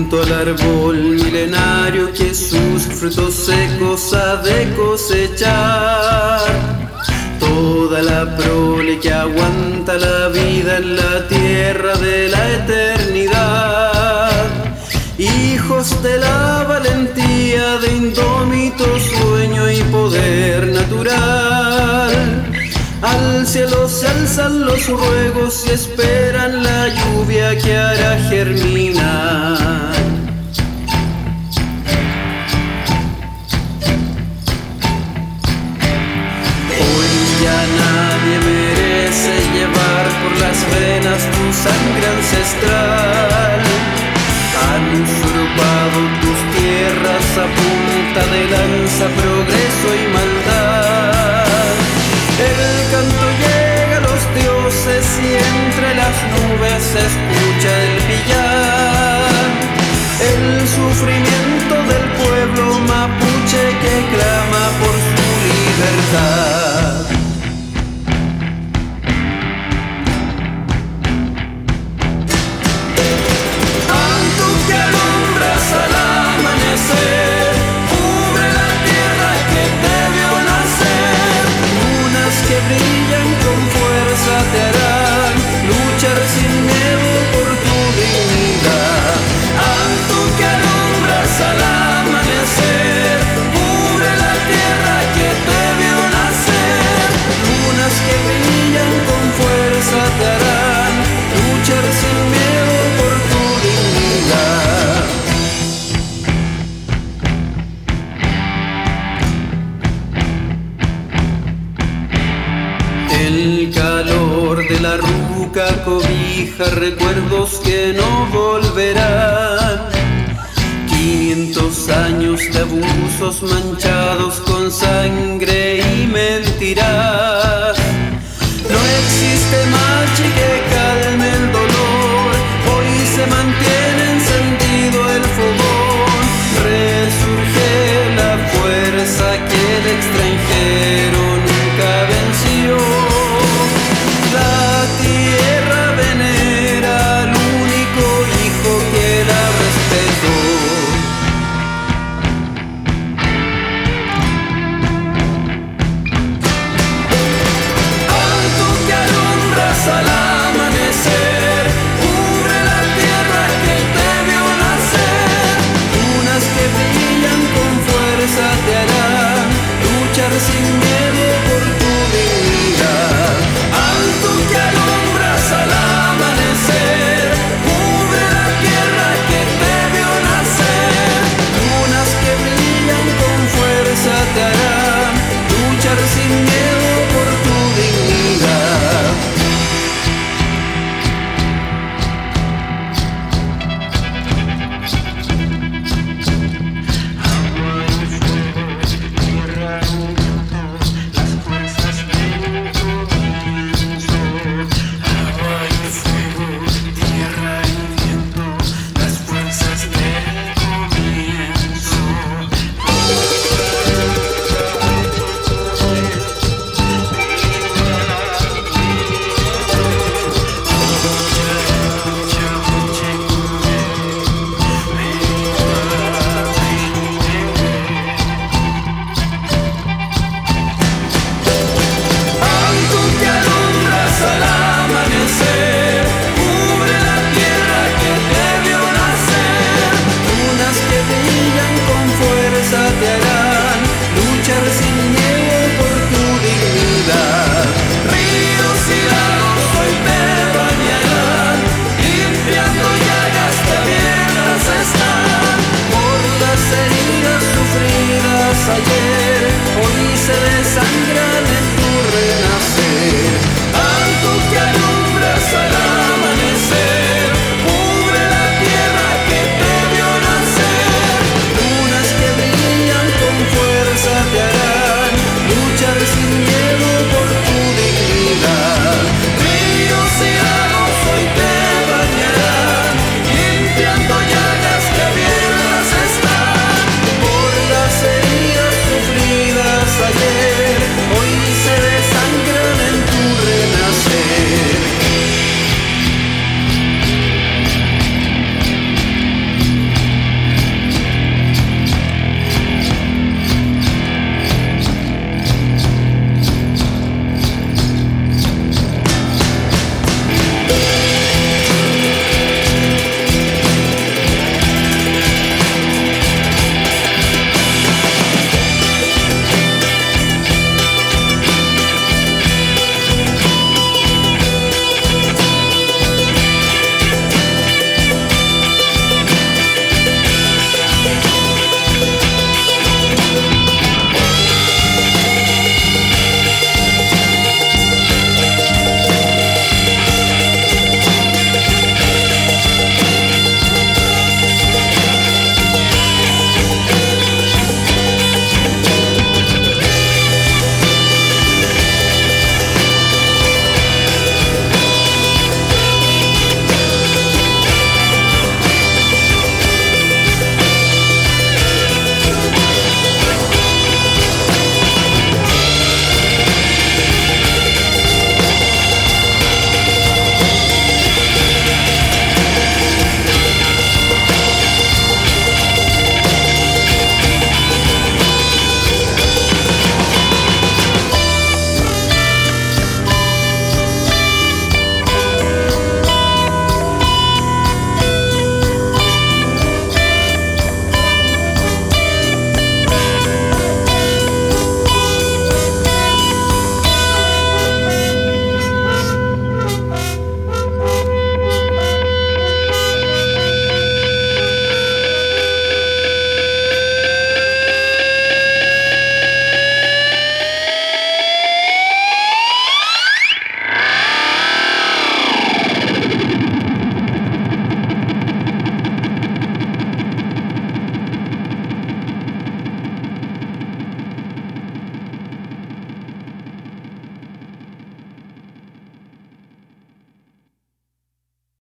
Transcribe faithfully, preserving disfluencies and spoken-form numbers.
junto al árbol milenario que sus frutos secos ha de cosechar. Toda la prole que aguanta la vida en la tierra de la eternidad. Hijos de la valentía, de indómito sueño y poder natural. Al cielo se alzan los ruegos y esperan la lluvia que hará germinar. Hoy ya nadie merece llevar por las venas tu sangre ancestral. Han usurpado tus tierras a punta de lanza, progreso y maldad. El canto llega a los dioses y entre las nubes se escucha el pillar. El sufrimiento del pueblo mapuche que clama por su libertad. Manto que alumbras al amanecer, cubre la tierra que te vio nacer. Lunas que brillan con fuerza te harán luchar sin miedo por tu dignidad. Manto que alumbras al amanecer, cubre la tierra que te vio nacer. Lunas que brillan con fuerza te harán luchar sin miedo por tu dignidad. El calor de la ruca cobija recuerdos que no volverán. Quinientos años de abusos manchados con sangre y mentiras. No existe marcha que calme